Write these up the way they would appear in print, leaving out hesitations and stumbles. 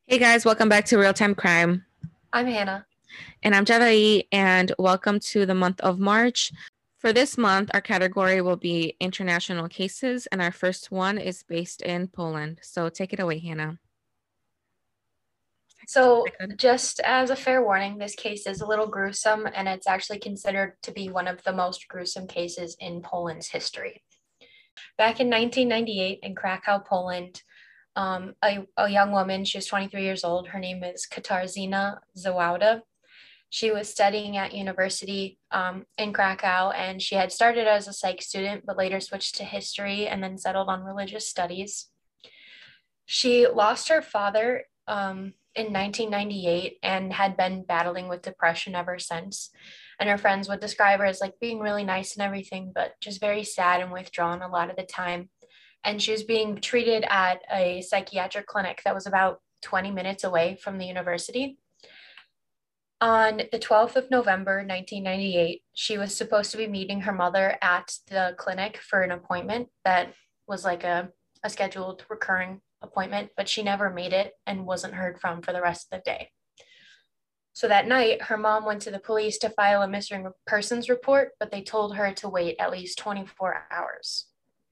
Hey guys, welcome back to Real Time Crime. I'm Hannah. And I'm Javai, and welcome to the month of March. For this month, our category will be international cases, and our first one is based in Poland. So take it away, Hannah. So, just as a fair warning, this case is a little gruesome, and it's actually considered to be one of the most gruesome cases in Poland's history. Back in 1998 in Krakow, Poland, a young woman, she was 23 years old. Her name is Katarzyna Zawada. She was studying at university in Krakow, and she had started as a psych student, but later switched to history and then settled on religious studies. She lost her father in 1998 and had been battling with depression ever since. And her friends would describe her as like being really nice and everything, but just very sad and withdrawn a lot of the time. And she was being treated at a psychiatric clinic that was about 20 minutes away from the university. On the 12th of November, 1998, she was supposed to be meeting her mother at the clinic for an appointment that was like a scheduled recurring appointment, but she never made it and wasn't heard from for the rest of the day. So that night, her mom went to the police to file a missing persons report, but they told her to wait at least 24 hours.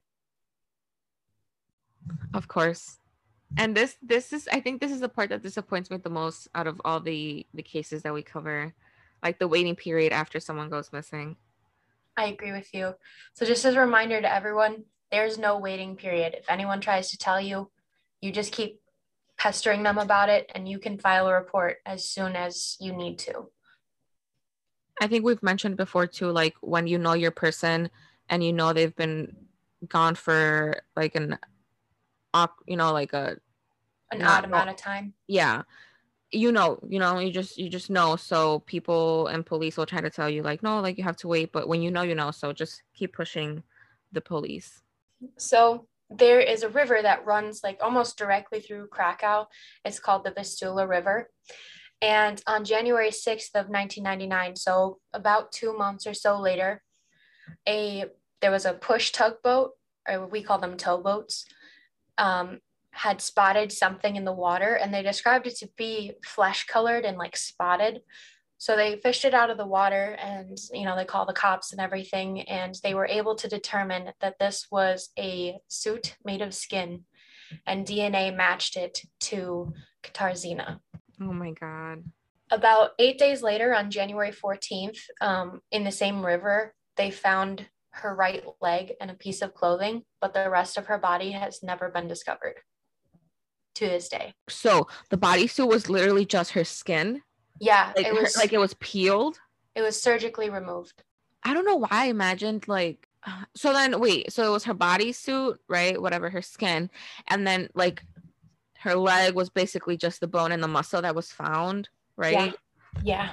Of course. And this is I think this is the part that disappoints me the most out of all the cases that we cover, like the waiting period after someone goes missing. I agree with you. So just as a reminder to everyone, there's no waiting period. If anyone tries to tell you, you just keep pestering them about it and you can file a report as soon as you need to. I think we've mentioned before too, like when you know your person and you know they've been gone for like like a An not odd no amount of time. yeah, you just know. So people and police will try to tell you like, no, like you have to wait, but when you know, so just keep pushing the police. So there is a river that runs like almost directly through Krakow. It's called the Vistula River. And on January 6th of 1999, so about 2 months or so later, a there was a push tugboat, or we call them towboats, um, had spotted something in the water, and they described it to be flesh colored and like spotted. So they fished it out of the water, and they called the cops and everything, and they were able to determine that this was a suit made of skin, and DNA matched it to Katarzyna. Oh my god. About 8 days later, on January 14th, in the same river, they found her right leg and a piece of clothing, but the rest of her body has never been discovered to this day. So the bodysuit was literally just her skin, Yeah, like like it was peeled. it was surgically removed. I don't know why I imagined like so then wait, so it was her bodysuit, right? Whatever, her skin, and then like her leg was basically just the bone and the muscle that was found, Yeah. right? Yeah.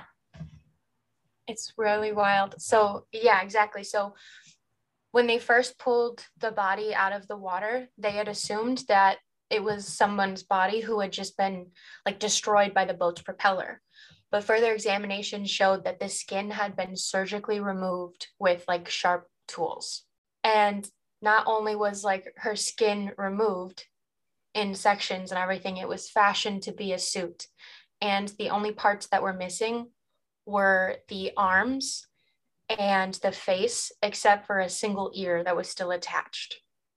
It's really wild. So, yeah, exactly. So, when they first pulled the body out of the water, they had assumed that it was someone's body who had just been like destroyed by the boat's propeller. But further examination showed that the skin had been surgically removed with like sharp tools. And not only was like her skin removed in sections and everything, it was fashioned to be a suit. And the only parts that were missing were the arms and the face, except for a single ear that was still attached.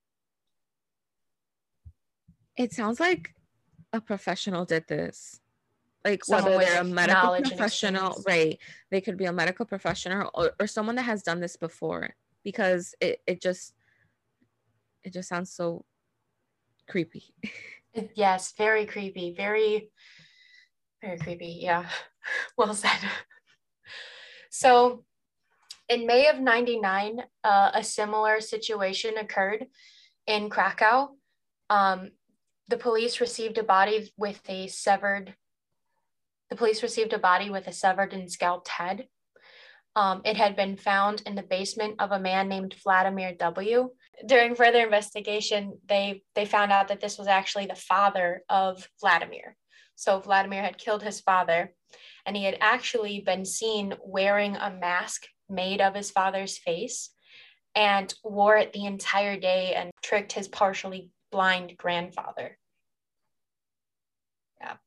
It sounds like a professional did this. Like Someone whether they're with a medical knowledge and professional, experience. right? They could be a medical professional or someone that has done this before because it just sounds so creepy. Yes, very creepy. Very, very creepy. Yeah, well said. So, in May of 99, a similar situation occurred in Krakow. Um, the police received a body with a severed the police received a body with a severed and scalped head. It had been found in the basement of a man named Vladimir W. During further investigation, they found out that this was actually the father of Vladimir. So Vladimir had killed his father, and he had actually been seen wearing a mask made of his father's face and wore it the entire day and tricked his partially blind grandfather. Yeah.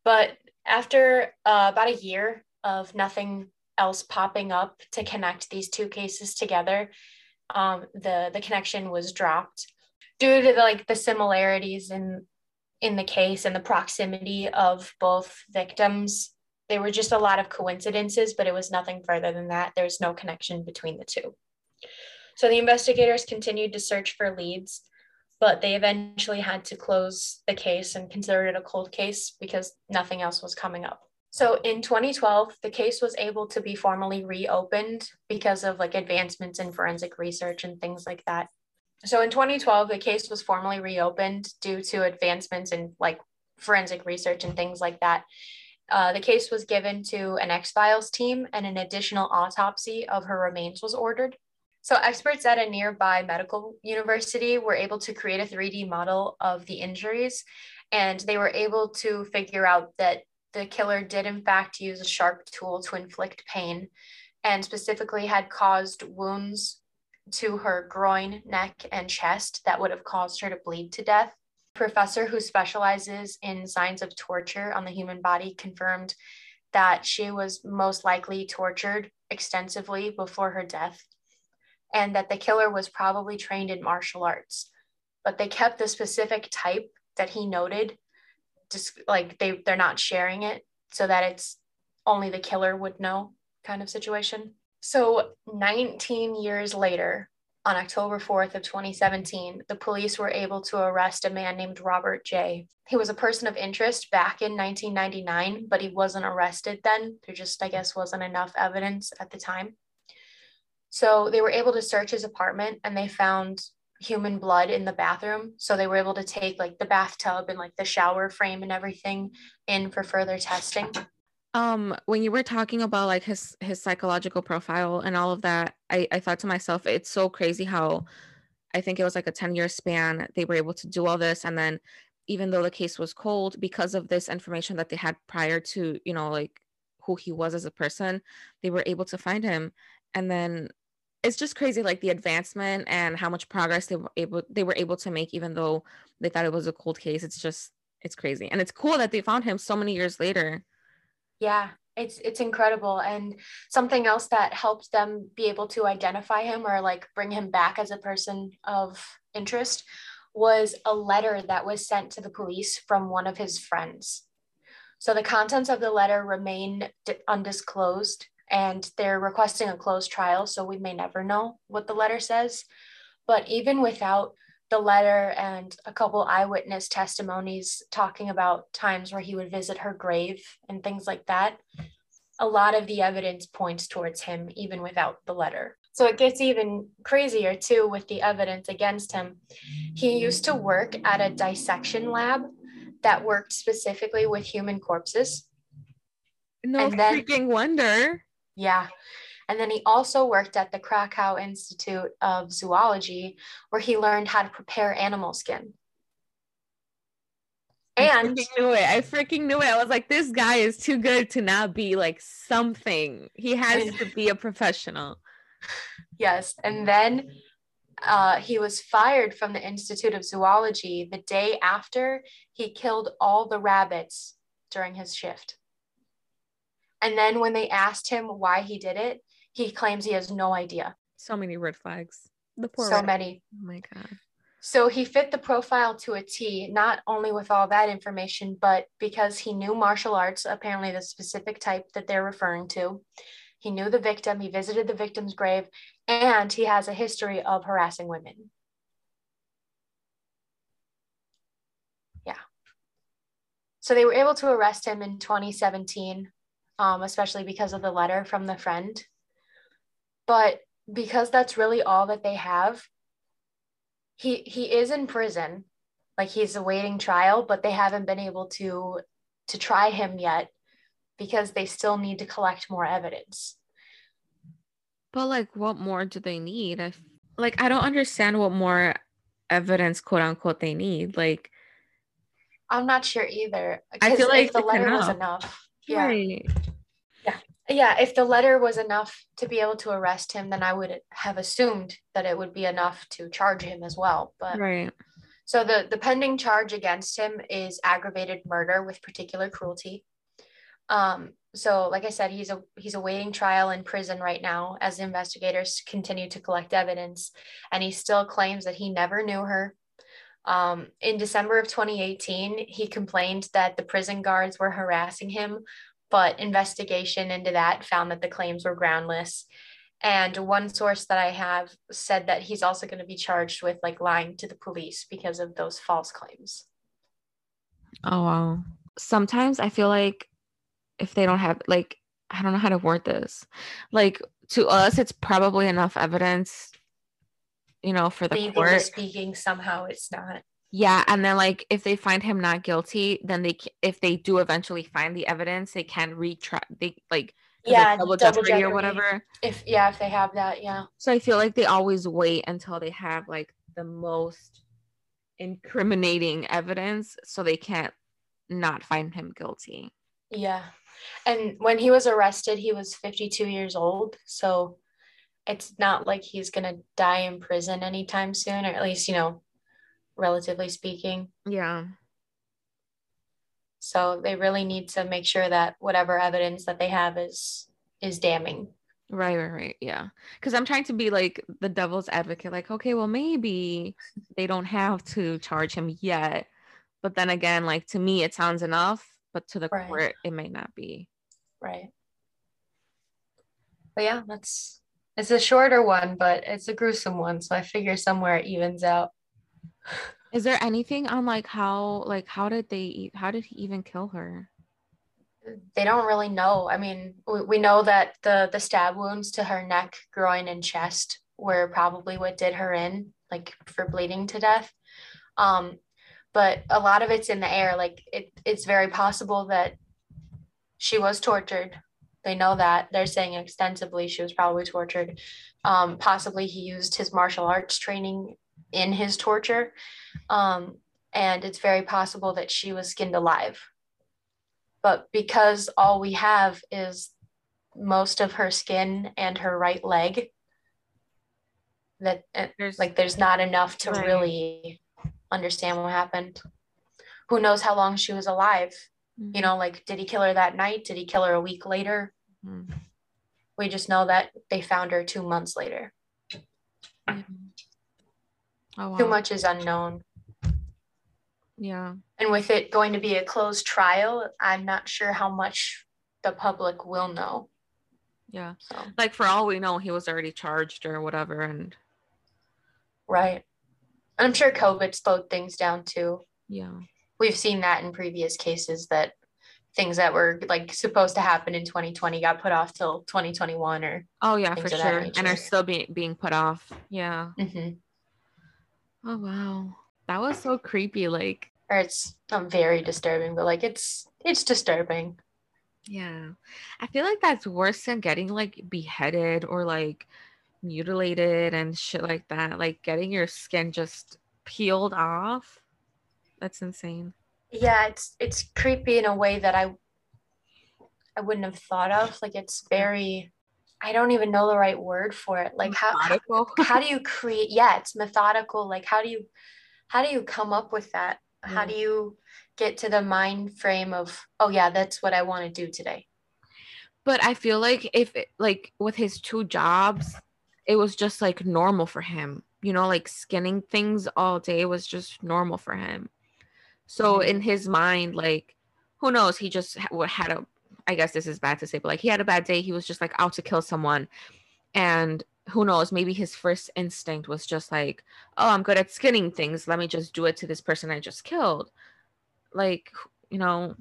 But after about a year of nothing else popping up to connect these two cases together, the connection was dropped due to the similarities in the case and the proximity of both victims. There were just a lot of coincidences, but it was nothing further than that. There was no connection between the two. So the investigators continued to search for leads, but they eventually had to close the case and consider it a cold case because nothing else was coming up. So in 2012, the case was able to be formally reopened because of advancements in forensic research and things like that. So in 2012, the case was formally reopened due to advancements in forensic research and things like that. The case was given to an X-Files team, and an additional autopsy of her remains was ordered. So experts at a nearby medical university were able to create a 3D model of the injuries, and they were able to figure out that the killer did in fact use a sharp tool to inflict pain, and specifically had caused wounds to her groin, neck, and chest that would have caused her to bleed to death. A professor who specializes in signs of torture on the human body confirmed that she was most likely tortured extensively before her death, and that the killer was probably trained in martial arts. But they kept the specific type that he noted, just they're not sharing it so that it's only the killer would know kind of situation. So 19 years later, on October 4th of 2017, the police were able to arrest a man named Robert J. He was a person of interest back in 1999, but he wasn't arrested then. There just, I guess, wasn't enough evidence at the time. So they were able to search his apartment, and they found human blood in the bathroom. So they were able to take the bathtub and the shower frame and everything in for further testing. When you were talking about his psychological profile and all of that, I thought to myself, it's so crazy how I think it was a 10-year span they were able to do all this. And then even though the case was cold, because of this information that they had prior to, who he was as a person, they were able to find him. And then it's just crazy, the advancement and how much progress they were able to make, even though they thought it was a cold case. It's crazy. And it's cool that they found him so many years later. Yeah, it's incredible. And something else that helped them be able to identify him or bring him back as a person of interest was a letter that was sent to the police from one of his friends. So the contents of the letter remain undisclosed, and they're requesting a closed trial, so we may never know what the letter says. But even without the letter and a couple eyewitness testimonies talking about times where he would visit her grave and things like that, a lot of the evidence points towards him even without the letter. So it gets even crazier too with the evidence against him. He used to work at a dissection lab that worked specifically with human corpses. No freaking wonder. Yeah. And then he also worked at the Krakow Institute of Zoology, where he learned how to prepare animal skin. And I freaking knew it. I was like, this guy is too good to not be something. He has to be a professional. Yes. And then he was fired from the Institute of Zoology the day after he killed all the rabbits during his shift. And then when they asked him why he did it, he claims he has no idea. So many red flags. Many. Oh my God. So he fit the profile to a T, not only with all that information, but because he knew martial arts, apparently the specific type that they're referring to. He knew the victim, he visited the victim's grave, and he has a history of harassing women. Yeah. So they were able to arrest him in 2017, especially because of the letter from the friend. But because that's really all that they have, he is in prison, he's awaiting trial, but they haven't been able to try him yet because they still need to collect more evidence. But what more do they need? I don't understand what more evidence, quote unquote, they need. I'm not sure either. I feel if the letter was enough. Yeah. Right. Yeah, if the letter was enough to be able to arrest him, then I would have assumed that it would be enough to charge him as well. But right. So the pending charge against him is aggravated murder with particular cruelty. So like I said, he's awaiting trial in prison right now as investigators continue to collect evidence, and he still claims that he never knew her. In December of 2018, he complained that the prison guards were harassing him, but investigation into that found that the claims were groundless. And one source that I have said that he's also going to be charged with like lying to the police because of those false claims. Oh, wow. Sometimes I feel like if they don't have, like, I don't know how to word this. Like, to us, it's probably enough evidence, for the Legally court. speaking, somehow it's not. Yeah, and then like if they find him not guilty, then if they do eventually find the evidence, they can retry. They like because Yeah, double double jeopardy or jeopardy. whatever. If they have that, yeah. So I feel like they always wait until they have like the most incriminating evidence, so they can't not find him guilty. Yeah. And when he was arrested, he was 52 years old. So it's not like he's going to die in prison anytime soon, or at least, relatively speaking. Yeah. So they really need to make sure that whatever evidence that they have is damning. Right. Yeah. Because I'm trying to be like the devil's advocate, like, okay, well, maybe they don't have to charge him yet. But then again, like to me, it sounds enough, but to the Right. court, it may not be. Right. But yeah, it's a shorter one, but it's a gruesome one. So I figure somewhere it evens out. Is there anything on how did he even kill her? They don't really know. I mean, we know that the stab wounds to her neck, groin, and chest were probably what did her in, like for bleeding to death. But a lot of it's in the air. Like it's very possible that she was tortured. They know that. They're saying extensively she was probably tortured. Possibly he used his martial arts training in his torture. And it's very possible that she was skinned alive. But because all we have is most of her skin and her right leg, that there's not enough to really understand what happened. Who knows how long she was alive? Mm-hmm. Did he kill her that night? Did he kill her a week later? Mm-hmm. We just know that they found her 2 months later. Mm-hmm. Oh, wow. Too much is unknown. Yeah. And with it going to be a closed trial, I'm not sure how much the public will know. Yeah. So. Like for all we know, he was already charged or whatever. And right. And I'm sure COVID slowed things down too. Yeah. We've seen that in previous cases that things that were like supposed to happen in 2020 got put off till 2021 or. Oh yeah, for sure. And are still being put off. Yeah. Mm-hmm. Oh wow. That was so creepy. Like, or it's not very disturbing, but like it's disturbing. Yeah. I feel like that's worse than getting like beheaded or like mutilated and shit like that. Like getting your skin just peeled off. That's insane. Yeah, it's creepy in a way that I wouldn't have thought of. Like it's very, I don't even know the right word for it. Like how do you create? Yeah, it's methodical. Like how do you come up with that? Yeah. How do you get to the mind frame of, oh yeah, that's what I want to do today? But I feel like with his 2 jobs, it was just like normal for him. Like skinning things all day was just normal for him. So in his mind, like, who knows? He just had I guess this is bad to say, but like he had a bad day. He was just like out to kill someone. And who knows? Maybe his first instinct was just like, oh, I'm good at skinning things. Let me just do it to this person I just killed. Like, who knows?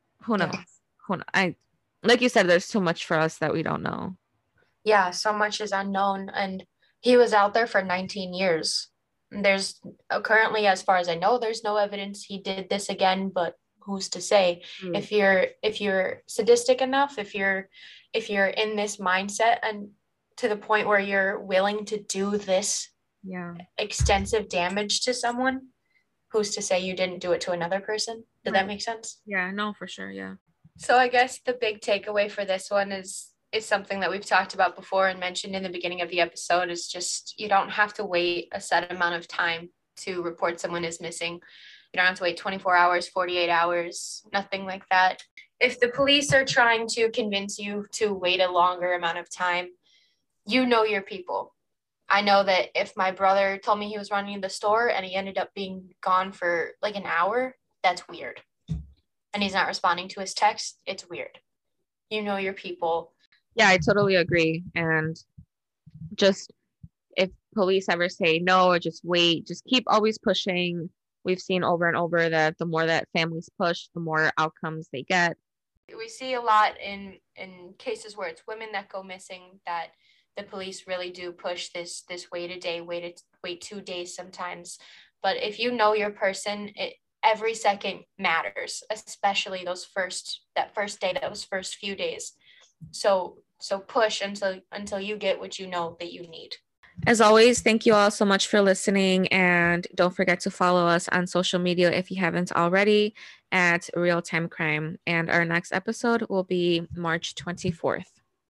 Yeah. Like you said, there's too much for us that we don't know. Yeah, so much is unknown. And he was out there for 19 years. There's currently, as far as I know, there's no evidence he did this again, but who's to say? If you're sadistic enough, if you're in this mindset and to the point where you're willing to do this extensive damage to someone, who's to say you didn't do it to another person? Did that make sense? Yeah, no, for sure. Yeah. So I guess the big takeaway for this one is something that we've talked about before and mentioned in the beginning of the episode, is just you don't have to wait a set amount of time to report someone is missing. You don't have to wait 24 hours, 48 hours, nothing like that. If the police are trying to convince you to wait a longer amount of time, you know your people. I know that if my brother told me he was running the store and he ended up being gone for like an hour, that's weird. And he's not responding to his text, it's weird. You know your people. Yeah, I totally agree. And just if police ever say no or just wait, just keep always pushing. We've seen over and over that the more that families push, the more outcomes they get. We see a lot in cases where it's women that go missing that the police really do push this wait a day, wait 2 days sometimes. But if you know your person, every second matters, especially that first day, those first few days. So push until you get what you know that you need. As always, thank you all so much for listening. And don't forget to follow us on social media if you haven't already at Real Time Crime. And our next episode will be March 24th.